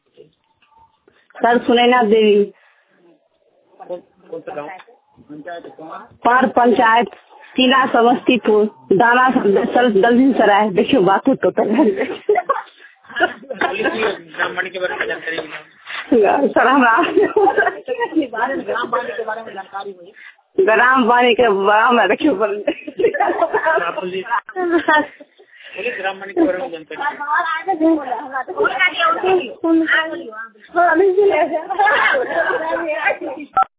Sir Sunaina Devi, पार पंचायत, टीला समस्तीपुर, दाना दलसिंह सराय। देखियो बात तो ग्रामवाणी के बारे में जानकारी सर हमारा ग्रामवाणी के बारे में देखियो ग्रामवाणी के बारे में जानकारी